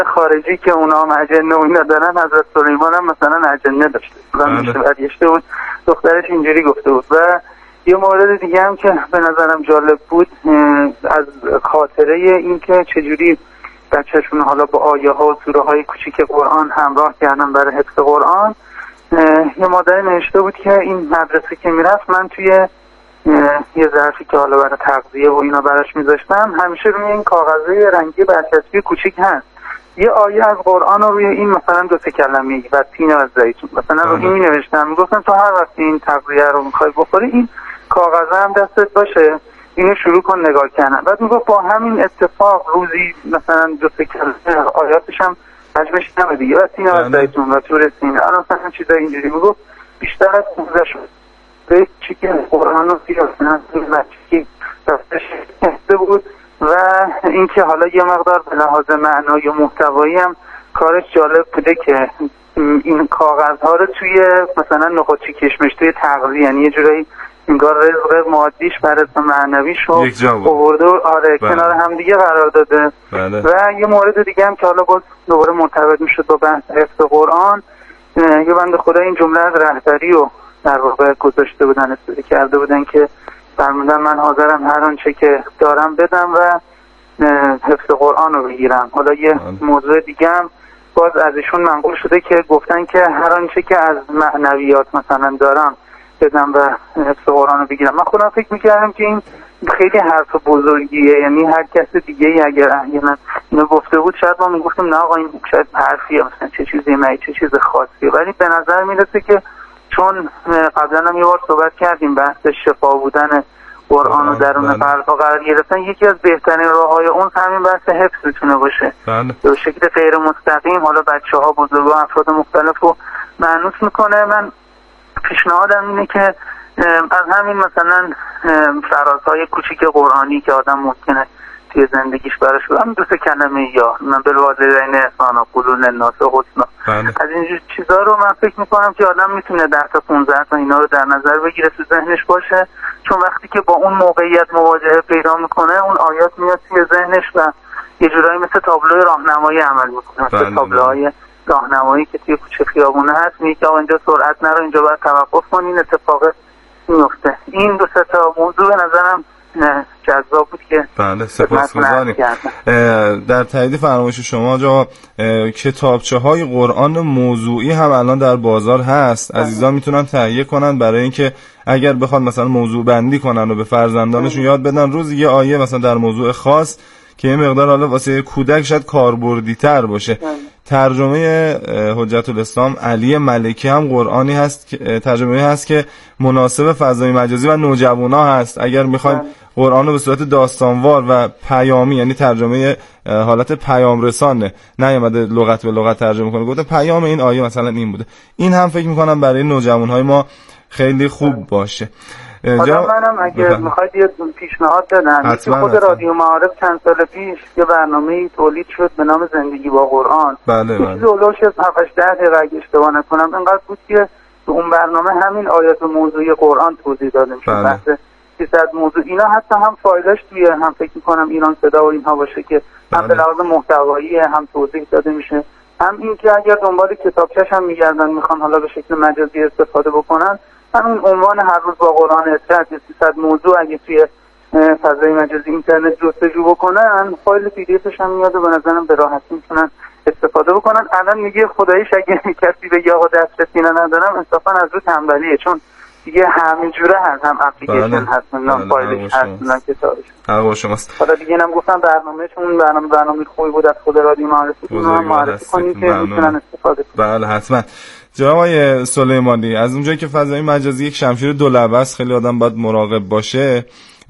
خارجی که اونا هم اجنه و اینا دارن، حضرت سلیمان هم مثلا اجنه داشته و میشه برگشته بود دخترش اینجوری گفته بود. و یه مورد دیگه هم که به نظرم جالب بود از خاطره این که چجوری بچهشون حالا با آیه ها و سوره های کوچیک قرآن همراه کردن برای حفظ قرآن. یه مادری نوشته بود که این مدرسه که میرفت من توی یه ظرفی که حالا برای تغذیه و اینا براش میذاشتم همیشه روی این کاغذه رنگی برچسبی کوچیک هست یه آیه از قرآن رو روی این مثلا 2 کلمه و تین از زیتون مثلا روی این مینوشتم، میگفتن تو هر وقت این تغذیه رو میخوای بخوری این کاغذه هم دستت باشه اینو شروع کن نگاه کردن. بعد میگفت با همین اتفاق روزی مثلا 2 کلمه آیاتش هم حجمش نمه دیگه و تین از زیتون و تور سینه مثلا چیزای اینجوری میگفت بیشتر از 15 شد به چی که قرآن رو سیاستن چی دستش کهده بود و اینکه حالا یه مقدار به لحاظ معنای و محتوایی هم کارش جالب بوده که این کاغذها رو توی مثلا نخودچی کشمش توی تغذیه یعنی یه جورایی انگار رزق مادیش بر اسم معنویش رو آورده آره کنار هم دیگه قرار داده. و یه مورد دیگه هم که حالا باز دوباره مرتبط میشد با بحث حفظ قرآن، یه بنده خدا این جمله از رهبری رو در واقع گذاشته بودن استفاده کرده بودن که فرمودن من حاضرم هر آنچه که دارم بدم و حفظ قرآن رو بگیرم. حالا یه موضوع دیگه هم باز از ایشون منقول شده که گفتن که هر آنچه که از معنویات مثلا دارم بدم و حفظ قرآن رو بگیرم. من خودم فکر میکردم که این خیلی حرف بزرگیه، یعنی هر کس دیگه ای اگر احیانا اینو گفته بود شاید ما میگفتیم نه آقا این شاید حرفیه مثلا چه چیزی نه چه چیز خاصیه، ولی به نظر میرسه که چون قبلا هم یه بار صحبت کردیم بحث شفا بودن قرآن و درون قلب‌ها قرار گرفتن، یکی از بهترین راه‌های اون همین بحث حفظ میتونه باشه به شکل غیر مستقیم. حالا بچه‌ها بزرگا افراد مختلف رو مانوس میکنه. من پیشنهادم اینه که از همین مثلا فرازهای کوچیک قرآنی که آدم ممکنه توی زندگیش براش هم 2 کلمه یا من بالوالدین احسانا قولون الناس حسنا از اینجور چیزا رو من فکر میکنم که آدم میتونه 10 تا 15 تا اینا رو در نظر بگیره تو ذهنش باشه، چون وقتی که با اون موقعیت مواجهه پیدا میکنه اون آیات میاد توی ذهنش و یه جورایی مثل تابلوی راهنمایی عمل میکنه، مثل تابلوهای راهنمایی که توی کوچه خیابونه هست میگه که اینجا سرعت نرو اینجا باید توقف کن این اتفاق میفته. این 2 تا موضوع به نظرم جذاب بود که بله سپاسگزاریم. در تایید فرمایش شما جا کتابچه های قرآن موضوعی هم الان در بازار هست، عزیزان میتونن تهیه کنن برای اینکه اگر بخوان مثلا موضوع بندی کنن و به فرزندانشون یاد بدن روز یه آیه مثلا در موضوع خاص که یه مقدار حالا واسه کودک شاید کاربردی تر باشه. ترجمه حجت الاسلام علی ملکی هم قرآنی هست، ترجمه هست که مناسب فضای مجازی و نوجوانا هست. اگر میخوایم قرآن رو به صورت داستانوار و پیامی، یعنی ترجمه حالت پیام رسانه، نیامده لغت به لغت ترجمه کنه، گفته پیام این آیه مثلا این بوده، این هم فکر میکنم برای نوجوانهای ما خیلی خوب باشه. حالا منم اگه میخواید یه پیشنهاد بدم، خود رادیو معارف چند سال پیش یه برنامه‌ای تولید شد به نام زندگی با قرآن. بله. چیزی اولوش 7-8 دقیقه اگه اشتباه نکنم اینقدر بود که تو اون برنامه همین آیات موضوعی قرآن توضیح داده میشه. بحث 300 موضوع اینا حتی هم فایلش توی هم فکر میکنم ایران صدا و اینها باشه که هم به لحاظ محتوایی هم توضیح داده میشه، هم این که اگر دنبال کتابچه‌ش هم میگردن میخوان حالا به شکل مجازی استفاده بکنن، همین عنوان هر روز با قرآن اطلاعات 300 موضوع اگه توی فضای مجازی اینترنت جستجو بکنن فایل پی دی افش هم میاد و به نظرم به راحتی میتونن استفاده بکنن. الان میگه خداییش اگه کسی بگه آقا دسترسی ندارم انصافا از رو تنبلیه، چون دیگه همه جوره هست، هم اپلیکیشن هست من فایلش هست من کتابش حالا شماست. حالا دیگه اینم گفتم برنامه‌شون برنامه خوبی بود از خود رادیو معرفی اونها معرفی کنید که میتونن استفاده کنن. بله حتما. جناب آقای سلیمانی، از اونجایی که فضای مجازی یک شمشیر دو لبه است خیلی آدم باید مراقب باشه.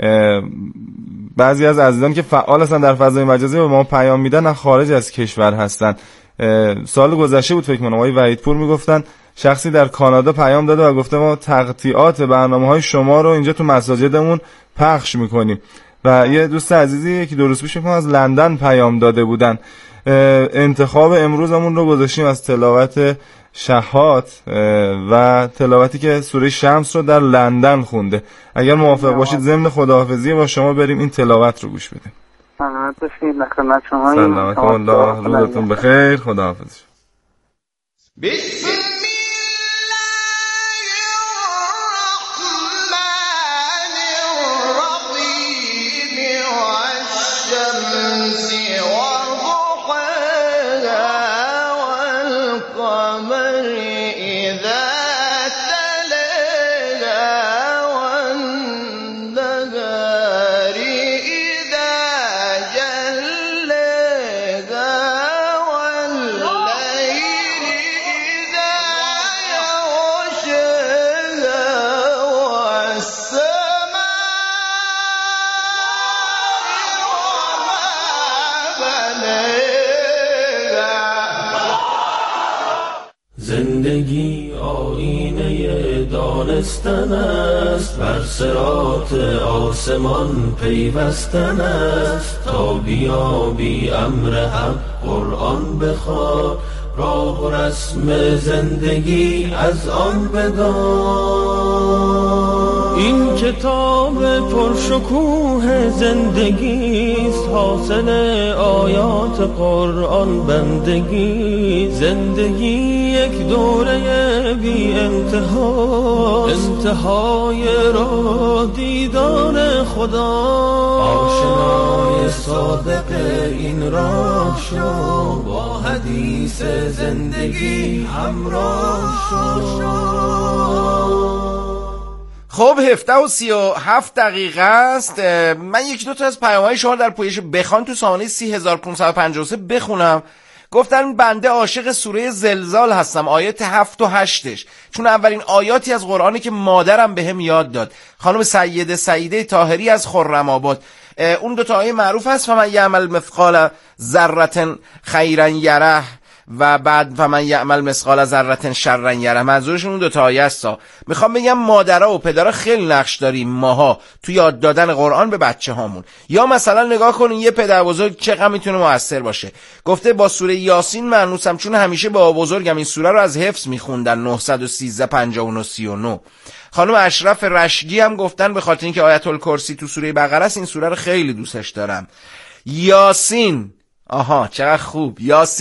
بعضی از عزیزان که فعال هستن در فضای مجازی به ما پیام میدن از خارج از کشور هستن. سال گذشته بود فکر کنم آقای وحیدپور میگفتن شخصی در کانادا پیام داده و گفته ما تقطیعات برنامه‌های شما رو اینجا تو مساجدمون پخش میکنیم. و یه دوست عزیزی که 2 روز پیش از لندن پیام داده بودن. انتخاب امروزمون رو گذاشتیم از تلاوت شهات و تلاوتی که سوره شمس رو در لندن خونده. اگر موافق باشید ضمن خداحافظی با شما بریم این تلاوت رو گوش بدیم. سلامت باشید. در خدمت شما. سلامت الله. روزتون بخیر. خداحافظ. زندگی آینه دانستن است، بر صراط آسمان پیوستن است. تا بیابی امر حق قرآن بخوان، راه و رسم زندگی از آن بدان. این کتاب پرشکوه زندگی است، حاصل آیات قرآن بندگی. زندگی یک دوره بی انتها، انتهای راه دیدار خدا. آشنای صادق این راه شو، با حدیث زندگی همراه شو. خب 17:37 است. من یک دو تا از پیام‌های شما در پویش بخوان تو سامانه 3553 بخونم. گفتن بنده عاشق سوره زلزال هستم، آیات 7 و 8ش، چون اولین آیاتی از قرآنی که مادرم بهم یاد داد. خانم سعیده طاهری از خرم‌آباد. اون دو تا آیه معروف هست، فمن یعمل مثقال ذره خیرا یره و بعد فمن یعمل مثقال ذره شرا یره. منظورشون اون دو تا آیه است. میخوام بگم مادرها و پدرها خیلی نقش داریم ماها تو یاد دادن قرآن به بچه هامون. یا مثلا نگاه کنین یه پدر بزرگ چقدر میتونه موثر باشه. گفته با سوره یاسین مأنوسم، چون همیشه با بزرگم این سوره رو از حفظ میخوندن. 913 59 39. خانم اشرف رشدی هم گفتن به خاطر اینکه آیت الکرسی تو سوره بقره است این سوره رو خیلی دوستش دارم. یاسین، آها چقدر خوب.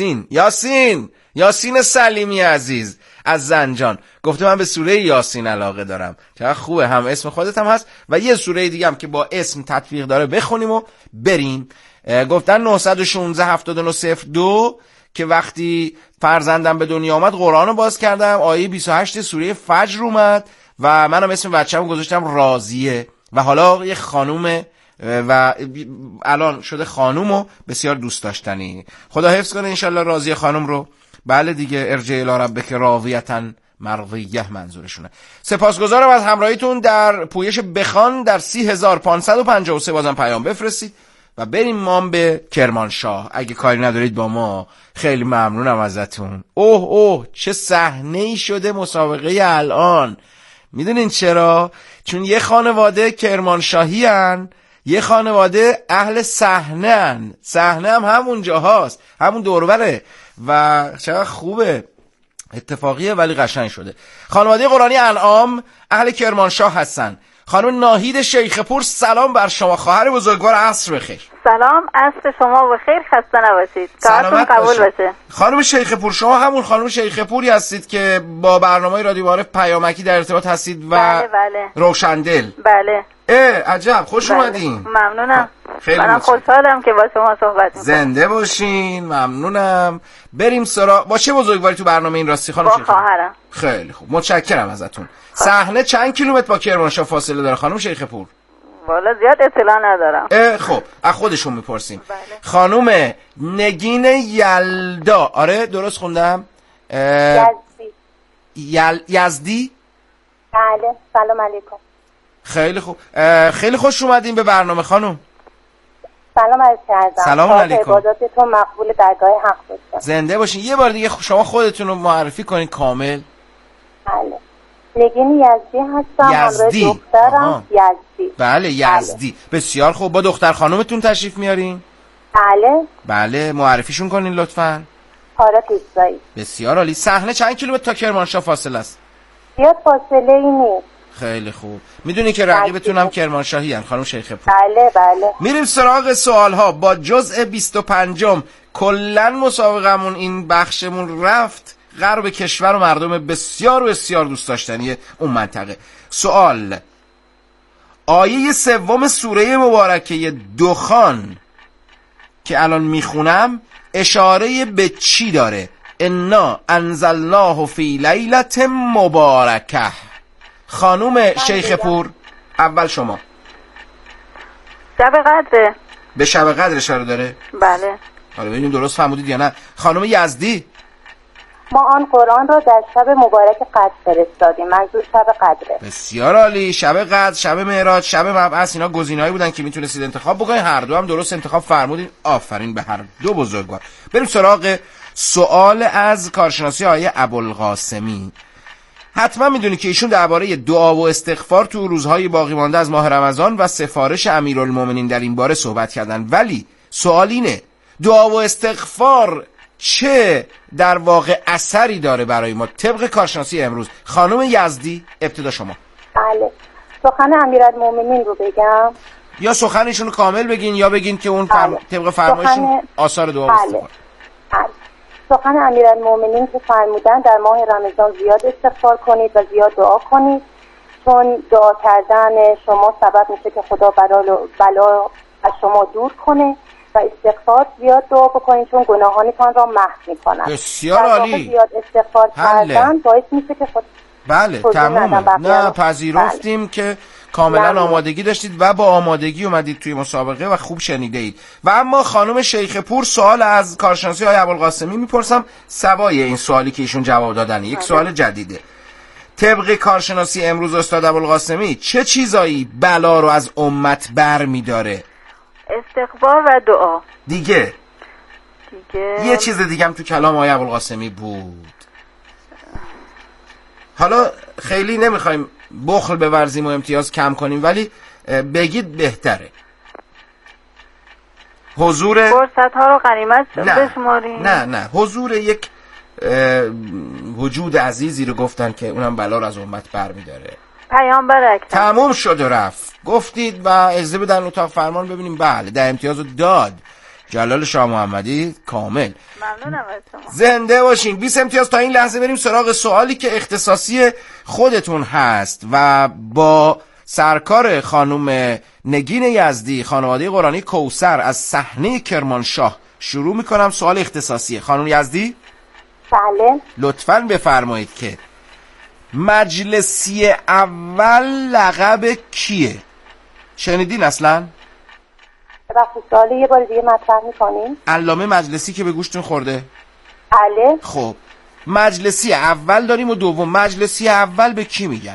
یاسین سلیمی عزیز از زنجان گفته من به سوره یاسین علاقه دارم. چقدر خوبه، هم اسم خودت هم هست و یه سوره دیگه هم که با اسم تطبیق داره بخونیم و بریم. گفتن 916 79 02 که وقتی فرزندم به دنیا آمد قرآن رو باز کردم، آیه 28 سوره فجر اومد و منم اسم بچه‌مو گذاشتم راضیه و حالا یه خانومه و الان شده خانوم و بسیار دوست داشتنی. خدا حفظ کنه انشالله راضیه خانوم رو. بله دیگه، ارجع الی ربک راضیة مرضیه منظورشونه. سپاسگزارم از همراهیتون در پویش بخوان در 3553. بازم پیام بفرستید و بریم ما به کرمانشاه. اگه کاری ندارید با ما خیلی ممنونم ازتون. اوه چه صحنه‌ای شده مسابقه الان. میدونین چرا؟ چون یه خانواده کرمانشاهی هن، یه خانواده اهل صحنه هم همون جاهاست، همون دوربره و چقدر خوبه، اتفاقیه ولی قشنگ شده. خانواده قرآنی انعام اهل کرمانشاه هستن. خانم ناهید شیخپور سلام بر شما، خواهر بزرگوار. عصر بخیر. سلام، عصر شما بخیر، خسته نباشید، کارتون قبول باشه. خانم شیخپور شما همون خانم شیخپوری هستید که با برنامه رادیو معارف پیامکی در ارتباط هستید و بله. روشندل. بله. عجب، خوش اومدین. ممنونم. خیلی منم خوشحالم که با شما صحبت می‌کنم. زنده باشین. ممنونم. بریم سراغ با چه بزرگواری تو برنامه این راستی خانم شیخپور؟ با خواهرم. خیلی خوب، متشکرم ازتون. صحنه چند کیلومتر با کرمانشاه فاصله داره خانم شیخپور؟ والا زیاد اطلاع ندارم. خب از خودشون میپرسیم. بله. خانم نگین یلدا، آره درست خوندم؟ یزدی. بله، سلام علیکم. خیلی خوب. خیلی خوش اومدین به برنامه خانم. سلام عرض کردم. سلام علیکم. عباداتتون مقبول درگاه حق باشه. زنده باشین. یه بار دیگه شما خودتون رو معرفی کنین کامل. بله. نگین یزدی هستم. یزدی. همراه دخترم یزدی. بله یزدی. بسیار خوب. با دختر خانومتون تشریف میارین؟ بله. معرفیشون کنین لطفاً. تارق ایسایی. بسیار عالی. صحنه چند کیلومتر تا کرمانشاه فاصله است؟ زیاد فاصله ای نیست. خیلی خوب. میدونی که رقیبتونم کرمانشاهی ان خانم شیخ پور؟ بله بله. میریم سراغ سوال ها. با جزء 25 کلن مسابقمون این بخشمون رفت غرب کشور و مردم بسیار و بسیار دوست داشتنی اون منطقه. سوال: آیه 3 سوره مبارکه دخان که الان میخونم اشاره به چی داره؟ انا انزلناه فی لیلة مبارکه. خانوم شیخ پور اول شما. شب قدره. به شب قدر اشاره داره؟ بله. حالا ببینیم درست فهمیدید یا نه. خانم یزدی؟ ما آن قرآن را در شب مبارک قدر فرستادیم. منظور شب قدره. بسیار عالی. شب قدر، شب معراج، شب مبعث، اینا گزینه‌ای بودن که میتونستید انتخاب بکنید. هر دو هم درست انتخاب فرمودین. آفرین به هر دو بزرگوار. بریم سراغ سوال از کارشناسی آیه ابوالقاسمی. حتما میدونی که ایشون درباره دعا و استغفار تو روزهای باقی مانده از ماه رمضان و سفارش امیرالمومنین در این باره صحبت کردن، ولی سوال اینه دعا و استغفار چه در واقع اثری داره برای ما طبق کارشناسی امروز؟ خانم یزدی ابتدا شما. بله. سخن امیرالمومنین رو بگم یا سخنشون رو کامل بگین یا بگین که اون طبق فرمایشون آثار دعا و استغفار. سخن امیرالمومنین که فرمودن در ماه رمضان زیاد استغفار کنید و زیاد دعا کنید، چون دعا کردن شما سبب میشه که خدا بلا از شما دور کنه و استغفار زیاد دعا بکنید چون گناهانتان را محو میکنن. بسیار عالی. زیاد استغفار کردن باعث میشه که بله تمام. نه پذیرفتیم که کاملا آمادگی داشتید و با آمادگی اومدید توی مسابقه و خوب شنیده اید. و اما خانم شیخ پور سوال از کارشناسی های ابوالقاسمی میپرسم سوای این سوالی که ایشون جواب دادن. یک سوال جدیده. طبق کارشناسی امروز استاد ابوالقاسمی چه چیزایی بلا رو از امت بر میداره؟ استغفار و دعا. دیگه یه چیز دیگه هم تو کلام آقای ابوالقاسمی بود. حالا خیلی نمیخوایم بخل بورزیم و امتیاز کم کنیم ولی بگید بهتره. حضور فرصت ها رو غنیمت بشماریم. نه حضور یک وجود عزیزی رو گفتن که اونم بلا رو از امت بر میداره. پیامبر اکرم. تموم شد و رفت. گفتید و اجازه بدن اتاق فرمان ببینیم. بله 10 امتیاز رو داد. جلال شاه محمدی کامل. ممنونم از شما. زنده باشین. 20 امتیاز. تا این لحظه بریم سراغ سوالی که اختصاصی خودتون هست و با سرکار خانم نگین یزدی خانواده قرآنی کوثر از صحنه کرمانشاه شروع میکنم. سوال اختصاصی خانم یزدی. بله. لطفاً بفرمایید که مجلسی اول لقب کیه؟ شنیدین اصلا؟ وقتی سوال یه بار دیگه مطرح میکنیم. علامه مجلسی که به گوشتون خورده؟ بله. خب مجلسی اول داریم و دوم. مجلسی اول به کی میگن؟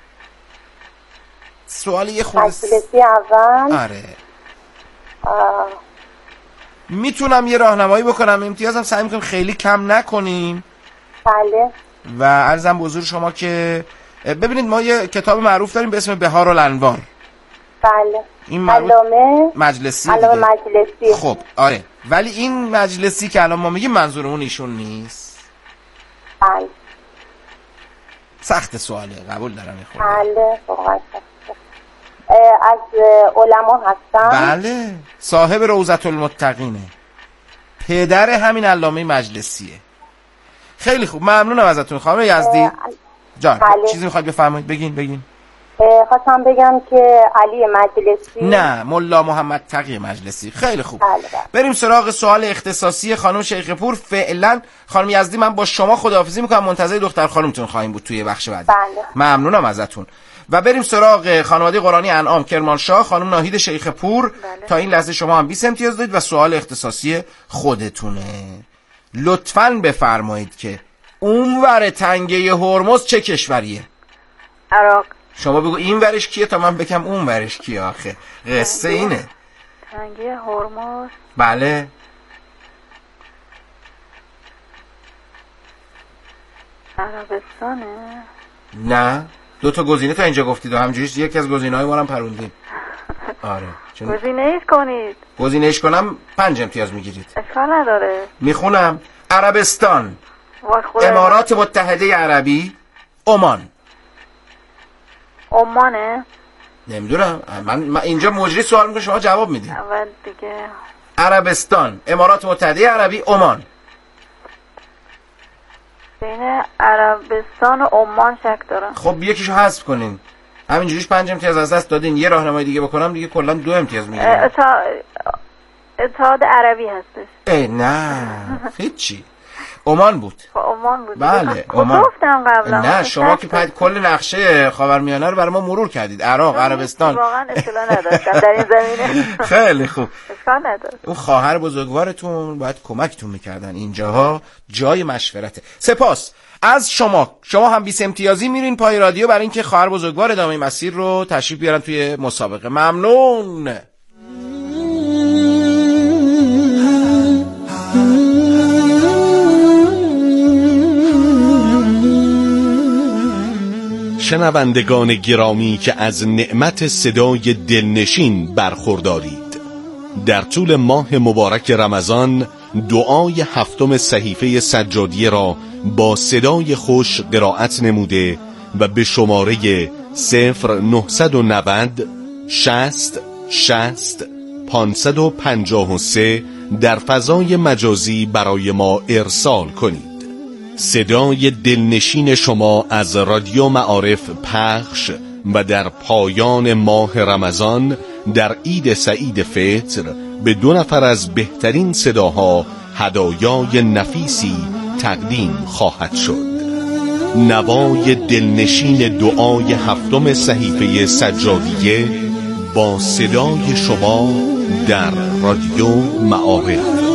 سوال یه خورده مجلسی اول. آره. میتونم یه راهنمایی بکنم. امتیازم سعی میکنم خیلی کم نکنیم. بله. و عرضم به حضور شما که ببینید ما یه کتاب معروف داریم به اسم بهار الانوار. بله. این علامه مجلسی. علامه مجلسی. خب آره ولی این مجلسی که الان ما میگیم منظورمون ایشون نیست. بله. سخت سواله قبول دارم. بله واقعا از علما هستن. بله صاحب روضة المتقینه. پدر همین علامه مجلسیه. خیلی خوب ممنونم ازتون خانم یزدی جان. بله. چیزی میخواید بفرمایید؟ بگین. خواستم بگم که علی مجلسی. نه ملا محمد تقی مجلسی. خیلی خوب. بله. بریم سراغ سوال اختصاصی خانم شیخ پور. فعلا خانم یزدی من با شما خداحافظی میکنم. منتظر دختر خانمتون خواهیم بود توی بخش بعدی. بله. ممنونم ازتون. و بریم سراغ خانواده قرآنی انعام کرمانشاه خانم ناهید شیخ پور. بله. تا این لحظه شما هم 20 امتیاز دارید و سوال اختصاصی خودتونه. لطفاً بفرمایید که اونور تنگه هرمز چه کشوریه؟ عراق. شما بگو این ورش کیه تا من بگم اون ورش کیه. آخه قصه اینه. تنگه هرمز. بله. عربستانه. نه 2 تا گزینه تا اینجا گفتید و همجوری یکی از گزینه‌های ما رو پروندیم. آره گزینه‌ایش کنید. گزینه‌ایش کنم 5 امتیاز میگیرید. اشکال نداره. میخونم. عربستان، امارات متحده عربی، عمان. عمانه؟ نمیدونم، من اینجا مجری سوال میکنم شما جواب میدین. اول دیگه عربستان، امارات متحده عربی، عمان. بین عربستان و عمان شک دارم. خب یکیشو حذف کنین، همینجوریش 5 امتیاز از دست دادین. یه راهنمای دیگه بکنم دیگه کلا 2 امتیاز میگیرم. اتحاد عربی هستش. نه هیچی، عمان بود. عمان بود. بله عمان. گفتم قبلا. نه شما که کل نقشه خاورمیانه رو برای ما مرور کردید، عراق، عربستان. واقعا اطلاع نداشتم در این زمینه. خیلی خوب. اشکال نداره. اون خواهر بزرگوارتون باید کمکتون میکردن، اینجاها جای مشورته. سپاس از شما هم 20 امتیازی میرین پای رادیو برای اینکه خواهر بزرگوار ادامه مسیر رو تشریف بیارن توی مسابقه. ممنون. شنوندگان گرامی که از نعمت صدای دلنشین برخوردارید، در طول ماه مبارک رمضان دعای 7 صحیفه سجادیه را با صدای خوش قرائت نموده و به شماره 0990 60 60 553 در فضای مجازی برای ما ارسال کنید. صدای دلنشین شما از رادیو معارف پخش و در پایان ماه رمضان در عید سعید فطر به 2 نفر از بهترین صداها هدایای نفیسی تقدیم خواهد شد. نوای دلنشین دعای 7 صحیفه سجادیه با صدای شما در رادیو معارف.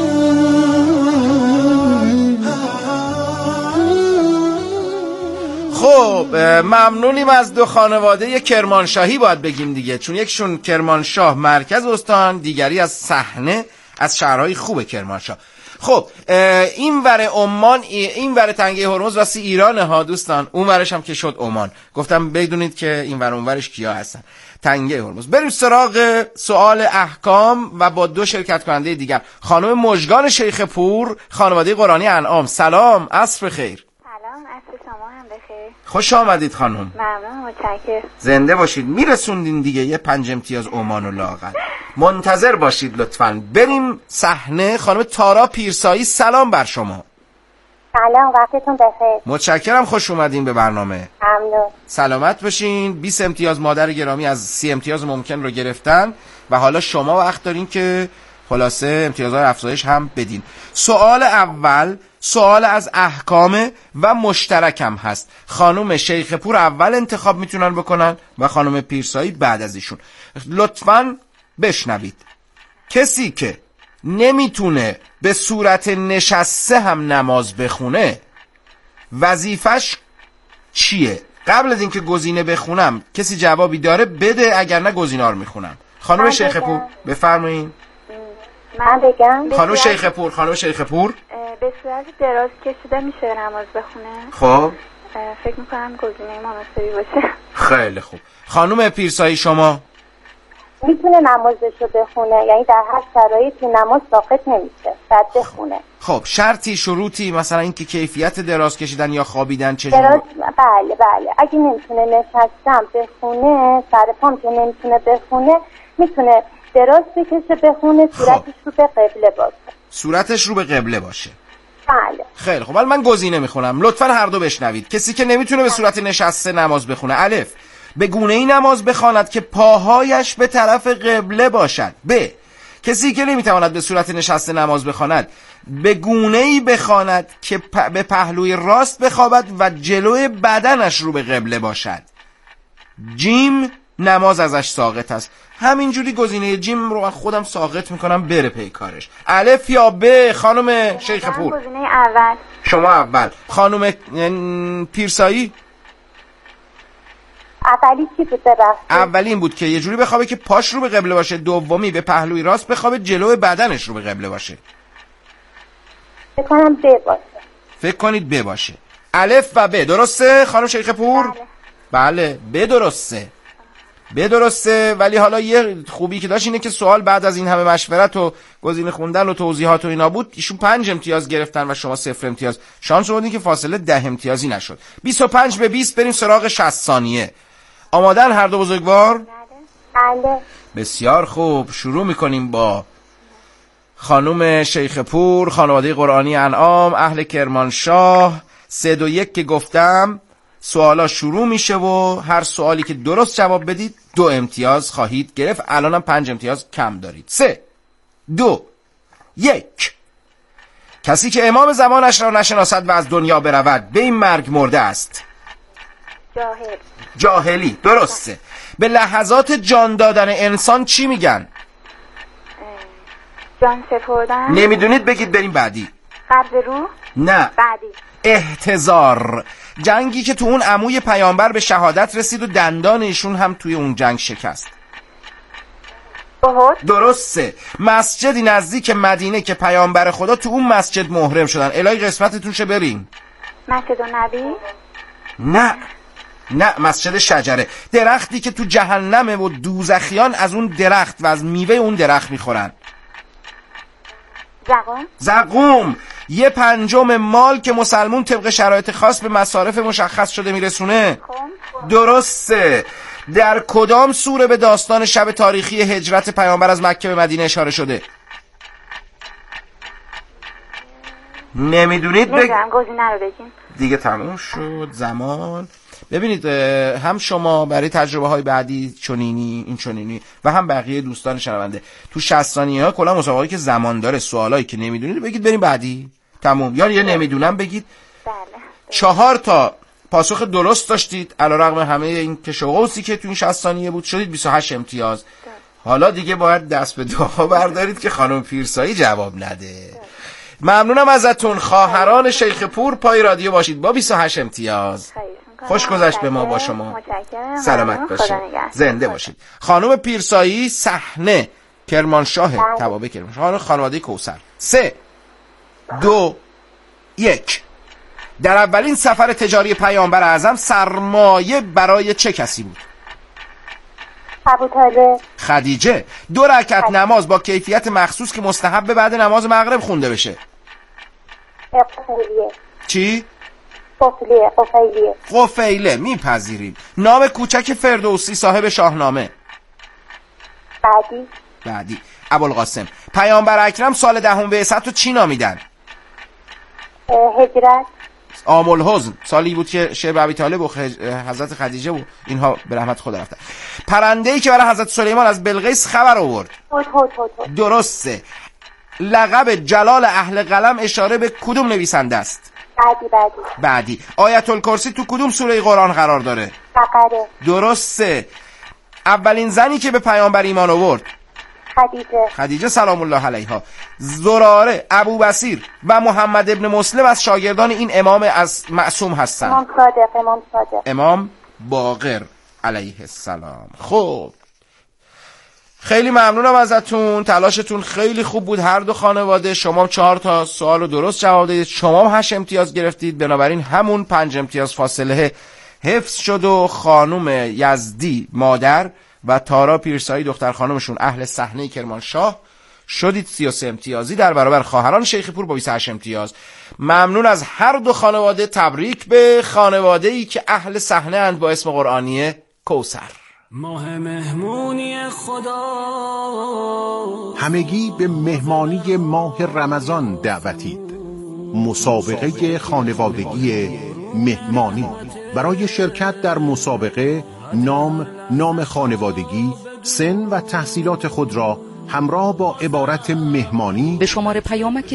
خب ممنونیم از 2 خانواده کرمانشاهی باید بگیم دیگه، چون یکشون کرمانشاه مرکز استان، دیگری از صحنه، از شهرهای خوب کرمانشاه. خب این ور عمان، این ور تنگه هرمز واسه ایرانه ها دوستان، اون ورش هم که شد عمان. گفتم بدونید که این ور اون ورش کیا هستن. تنگه هرمز. بریم سراغ سوال احکام و با 2 شرکت کننده دیگر. خانم مژگان شیخ پور، خانواده قرآنی انعام. سلام، عصر خیر. سلام، عصر شما هم بخیر. خوش آمدید خانم. ممنون، متشکرم. زنده باشید. میرسوندین دیگه یه 5 امتیاز عمان و لاغر. منتظر باشید لطفاً. بریم صحنه. خانم تارا پیرسایی، سلام بر شما. سلام، وقتتون بخیر. متشکرم، خوش اومدین به برنامه. ممنون. سلامت باشین. 20 امتیاز مادر گرامی از 30 امتیاز ممکن رو گرفتن و حالا شما وقت دارین که خلاصه امتیازهای افزایش هم بدین. سوال اول سوال از احکام و مشترکم هست. خانم شیخ پور اول انتخاب میتونن بکنن و خانم پیرسایی بعد از ایشون. لطفاً بشنوید. کسی که نمیتونه به صورت نشسته هم نماز بخونه وظیفش چیه؟ قبل از اینکه گزینه بخونم کسی جوابی داره بده، اگر نه گزینه رو میخونم. خانم شیخ پور بفرمایید. من بگم. خانم شیخ پور به صورت دراز کشیده میشه نماز بخونه؟ خب فکر میکنم گزینه مناسبی باشه. خیلی خوب. خانم پیرسایی شما؟ میتونه نمازشو بخونه، یعنی در هر شرایطی نماز ساقط نمیشه، بعد بخونه. خب شرطی شروطی مثلا اینکه کیفیت دراز کشیدن یا خوابیدن چجوری؟ بله اگه نمیتونه نشستم بخونه، سر پام که نمیتونه بخونه، میتونه دراز بکشه بخونه، صورتش رو به قبله باشه. صورتش رو به قبله باشه. بله. خیلی خب. من گزینه میخونم، لطفاً هر دو بشنوید. کسی که نمیتونه به صورت نشسته نماز بخونه: الف، به گونه‌ای نماز بخواند که پاهایش به طرف قبله باشد. ب، کسی که نمیتواند به صورت نشسته نماز بخواند به گونه‌ای بخواند که به پهلوی راست بخوابد و جلوی بدنش رو به قبله باشد. جیم، نماز ازش ساقط است. همینجوری گزینه جیم رو خودم ساقط میکنم، بره پی کارش. الف یا ب؟ خانم شیخ پور گزینه اول. شما اول. خانم پیرسایی؟ اولی چی بود ببخشید؟ اولین بود که یه جوری بخوابه که پاش رو به قبله باشه. دومی به پهلوی راست بخوابه، جلوی بدنش رو به قبله باشه. فکر کنم ب باشه. فکر کنید ب باشه. الف و ب درسته خانم شیخ پور؟ بله ب درسته. ولی حالا یه خوبی که داشت اینه که سوال بعد از این همه مشورت و گزینه خوندن و توضیحات و اینا بود، ایشون 5 امتیاز گرفتن و شما 0 امتیاز. شانس آوردین که فاصله 10 امتیازی نشد. 25 به 20. بریم سراغ 60 ثانیه. آمادن هر دو بزرگوار؟ بله. بسیار خوب. شروع میکنیم با خانم شیخ پور، خانواده قرآنی انعام، اهل کرمانشاه. 3 2 1 که گفتم سوالا شروع میشه و هر سوالی که درست جواب بدید 2 امتیاز خواهید گرفت. الانم 5 امتیاز کم دارید. 3 2 1. کسی که امام زمانش را نشناسد و از دنیا برود به این مرگ مرده است. جاهلی. درسته. به لحظات جان دادن انسان چی میگن؟ جان سپردن. نمیدونید بگید بریم بعدی. قبض روح. نه. بعدی. احتضار. جنگی که تو اون عموی پیامبر به شهادت رسید و دندان ایشون هم توی اون جنگ شکست. احد. درسته. مسجدی نزدیک مدینه که پیامبر خدا تو اون مسجد محرم شدن. الهی قسمتتون شه بریم. مسجد النبی. نه مسجد شجره. درختی که تو جهنمه و دوزخیان از اون درخت و از میوه اون درخت میخورن. زقوم. 1/5 مال که مسلمون طبق شرایط خاص به مصارف مشخص شده میرسونه. درسته. در کدام سوره به داستان شب تاریخی هجرت پیامبر از مکه به مدینه اشاره شده؟ نمیدونید گزینه رو بگین. دیگه تموم شد زمان. ببینید هم شما برای تجربه های بعدی چنینی و هم بقیه دوستان شنونده تو 60 ثانیه ها کلا مسابقه که زمان داره سوالایی که نمیدونید بگید بریم بعدی. تموم. یا نمیدونم بگید. بله. 4 تا پاسخ درست داشتید علیرغم همه این کش و قوسی که تو این 60 ثانیه بود شدید 28 امتیاز. حالا دیگه باید دست به دعا بردارید که خانم پیرسایی جواب نده. ممنونم ازتون. خواهران شیخ پور پای رادیو باشید با 28 امتیاز. خوش گذشت به ما با شما. سلامت باشید. زنده باشید. خانم پیرسایی صحنه کرمانشاه توابع کرمانشاه خانواده کوثر. 3 2 1. در اولین سفر تجاری پیامبر اعظم سرمایه برای چه کسی بود؟ ابوطالب. خدیجه. 2 رکعت نماز با کیفیت مخصوص که مستحب بعد نماز مغرب خونده بشه. قفیلیه. چی؟ قفیلیه. میپذیریم. نام کوچک فردوسی صاحب شاهنامه. بعدی. ابوالقاسم. پیامبر اکرم سال 10 بعثت رو چی نامیدن؟ هجرت. عام الحزن سالی بود که شعر ابی طالب و حضرت خدیجه و اینها به رحمت خدا رفتن. پرنده‌ای که برای حضرت سلیمان از بلقیس خبر آورد. درسته. لقب جلال اهل قلم اشاره به کدوم نویسنده است؟ بعدی. آیت الکرسی تو کدوم سوره قرآن قرار داره؟ بقره. درسته. اولین زنی که به پیامبر ایمان آورد؟ خدیجه سلام الله علیها. زراره، ابوبصیر و محمد ابن مسلم از شاگردان این امام از معصوم هستند. امام باقر علیه السلام. خب خیلی ممنونم ازتون. تلاشتون خیلی خوب بود هر دو خانواده. شما 4 تا سوال رو درست جواب دادید. شما 8 امتیاز گرفتید. بنابراین همون 5 امتیاز فاصله حفظ شد و خانم یزدی مادر و تارا پیرسایی دختر خانمشون اهل صحنه کرمانشاه شدید 33 امتیازی در برابر خواهران شیخ پور با 28 امتیاز. ممنون از هر دو خانواده. تبریک به خانواده‌ای که اهل صحنه اند با اسم قرآنی کوثر. ماه مهمونی خدا. همگی به مهمانی ماه رمضان دعوتید. مسابقه خانوادگی مهمانی. برای شرکت در مسابقه نام خانوادگی، سن و تحصیلات خود را همراه با عبارت مهمانی به شماره پیامک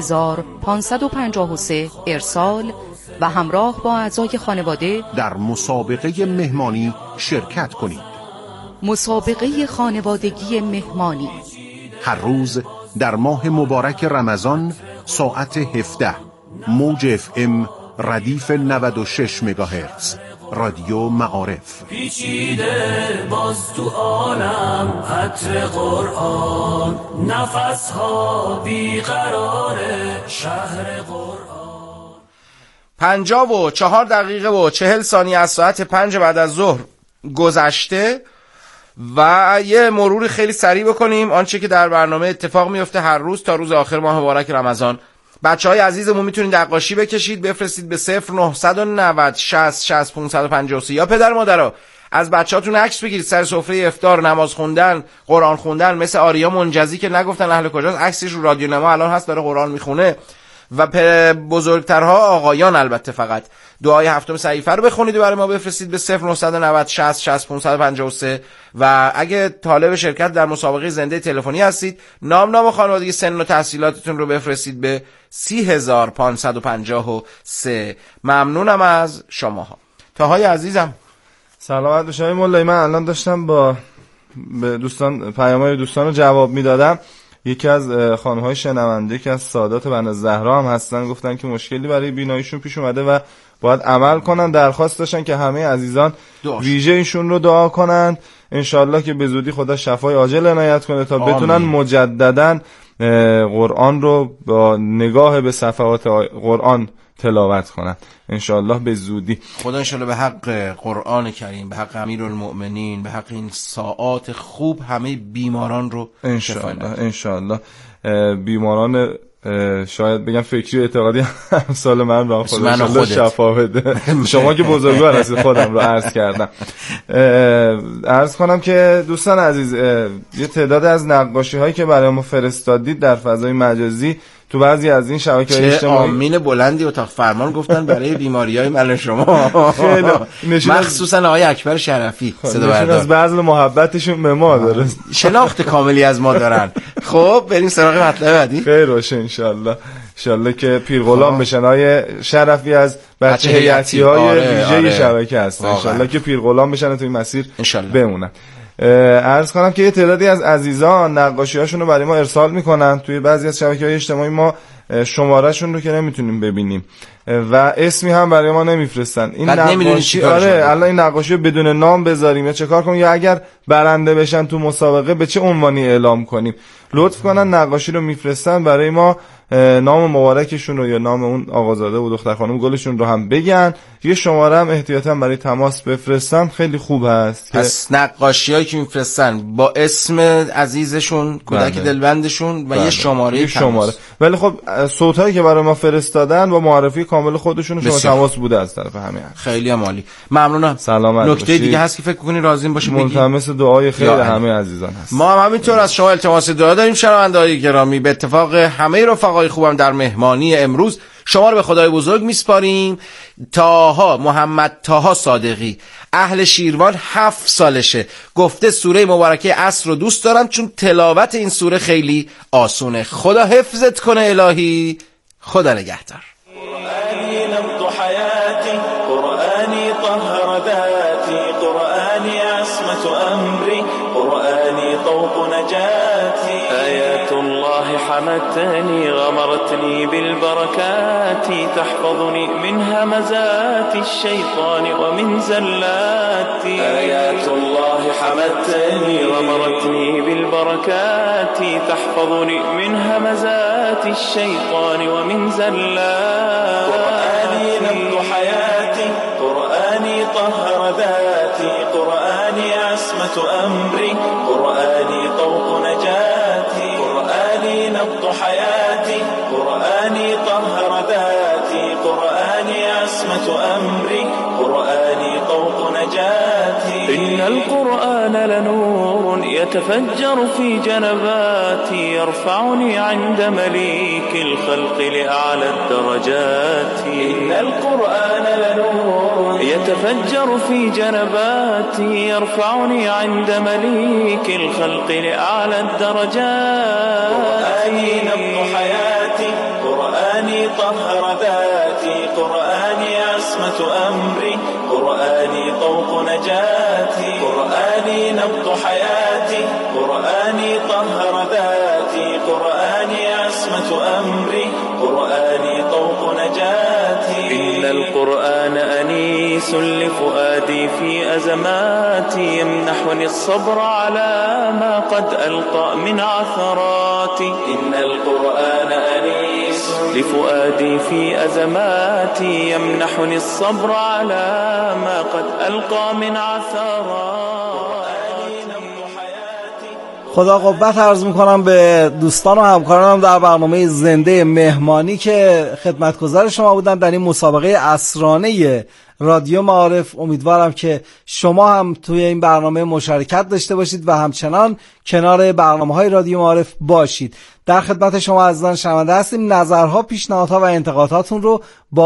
30553 ارسال و همراه با اعضای خانواده در مسابقه مهمانی شرکت کنید. مسابقه خانوادگی مهمانی هر روز در ماه مبارک رمضان ساعت 17 موج FM ردیف 96 مگاهرتز رادیو معارف. پیچیده باز تو عالم عطر قرآن، نفسها بیقراره شهر قرآن. 54 دقیقه و 40 ثانیه از ساعت 5 بعد از ظهر گذشته و یه مرور خیلی سریع بکنیم آنچه که در برنامه اتفاق میفته هر روز تا روز آخر ماه مبارک رمضان. بچهای عزیزمون میتونید نقاشی بکشید بفرستید به 0990 60 60 553 یا پدر مادرها از بچه‌هاتون عکس بگیرید سر سفره افطار، نماز خوندن، قرآن خوندن، مثل آریا منجزی که نگفتن اهل کجاست، عکسش رو رادیو نما الان هست داره قرآن میخونه. و بزرگترها آقایان البته فقط دعای هفتم صحیفه رو بخونید و برای ما بفرستید به 0990 60 60 553. و اگه طالب شرکت در مسابقه زنده تلفنی هستید، نام و خانوادگی، سن و تحصیلاتتون رو بفرستید به 30553. ممنونم از شماها. تاهای عزیزم سلامت باشید مولایی. من الان داشتم با دوستان پیام‌های دوستان رو جواب میدادم. یکی از خانم‌های شنونده که از سادات بنده زهرا هم هستن، گفتن که مشکلی برای بیناییشون پیش اومده و باید عمل کنن. درخواست داشتن که همه عزیزان ویژه ایشون رو دعا کنن انشالله که به زودی خدا شفای عاجل عنایت کنه تا بتونن مجدداً قرآن رو با نگاه به صفحات قرآن تلاوت کنن انشالله به زودی. خدا انشالله به حق قرآن کریم، به حق امیرالمؤمنین، به حق این ساعات خوب همه بیماران رو انشالله بیماران شاید بگم فکری و اعتقادی امثال من رو خدا شفا بده. شما که بزرگوار هستید، خودم رو عرض کردم. عرض کنم که دوستان عزیز، یه تعداد از نقاشی هایی که برای ما فرستادید در فضای مجازی تو بعضی از این شبکه‌های اجتماعی، آمین بلندی اتاق فرمان گفتن برای بیماری‌های من شما، مخصوصا آقای اکبر شرفی صدا بردار، از بذل محبتشون به ما داره، شناخت کاملی از ما دارن. خب بریم سراغ مطلب بعدی. خیر باشه انشالله که پیر غلام بشن. های شرفی از بچه هیئتی‌های ویژه شبکه هستن، انشالله که پیر غلام بشن تو این مسیر بمونن. عرض کنم که یه تعدادی از عزیزان نقاشی‌هاشون رو برای ما ارسال میکنن توی بعضی از شبکه‌های اجتماعی. ما شماره‌شون رو که نمیتونیم ببینیم و اسمی هم برای ما نمیفرستن. این نقاشی الان این نقاشی رو بدون نام بذاریم یا چه کار کنیم، یا اگر برنده بشن تو مسابقه به چه عنوانی اعلام کنیم. لطف کنن نقاشی رو میفرستن برای ما، نام مبارکشون رو یا نام اون آقازاده و دختر خانم گلشون رو هم بگن، یه شماره هم احتیاطاً برای تماس بفرستن. خیلی خوب هست. پس نقاشیایی که میفرستن با اسم عزیزشون، کودک دلبندشون و یه شماره تماس. ولی خب صوتایی که برای ما فرستادن با معرفی کامل خودشون شما تماس بوده از طرف همه. خیلی هم عالی، ممنونم. سلامت. نکته دیگه هست که فکر کنین راضین باشیم بگید؟ ملتمس دعای خیر همه عزیزان هست. ما هم همینطور از شما التماس دعا داریم شنونده‌های گرامی. به اتفاق همه رفقای خوبم در مهمانی امروز شما رو به خدای بزرگ میسپاریم. محمد طاها صادقی اهل شیروان 7 سالشه، گفته سوره مبارکه عصر رو دوست دارم چون تلاوت این سوره خیلی آسونه. خدا حفظت کنه الهی، خدا نگهدار. قرآنی نبض حیاتی، قرآنی طهر ذاتی، قرآنی عصمت امری، قرآنی طوق نجاتی. آیات الله حمتني غمرتني بالبركات، تحفظني من همزات الشيطان ومن زلات. آيات الله حمتني غمرتني بالبركات، تحفظني من همزات الشيطان ومن زلات. قرآني نبض حياتي، قرآني طهر ذاتي، قرآني عصمة أمري، قرآني طوق نجاتي. قرآني نبض حياتي، قرآني طهر ذاتي، قرآني عصمة أمري، قرآني طوق نجاتي. إن القرآن لنور يتفجر في جنباتي، يرفعني عند مليك الخلق لأعلى الدرجات. إن القرآن لنور يتفجر في جنباتي، يرفعني عند مليك الخلق لأعلى الدرجات. قرآني نبض حياتي، قرآني طهر ذاتي، قرآني عصمة أمري، قرآني طوق نجاتي. قرآني نبض حياتي، قرآني طهر ذاتي، قرآني عصمة أمري، قرآني طوق نجاتي. إن القرآن أنيس لفؤادي في أزماتي، يمنحني الصبر على ما قد ألقى من عثراتي. إن القرآن أنيس لفؤادي في أزماتي، يمنحني الصبر على ما قد ألقى من عثراتي. خدا قوت عرض میکنم به دوستان و همکارانم در برنامه زنده مهمانی که خدمتگزار شما بودن در این مسابقه عصرانه رادیو معارف. امیدوارم که شما هم توی این برنامه مشارکت داشته باشید و همچنان کنار برنامه‌های رادیو معارف باشید. در خدمت شما عزیزان شنونده هستیم. نظرها، پیشنهادها و انتقاداتون رو با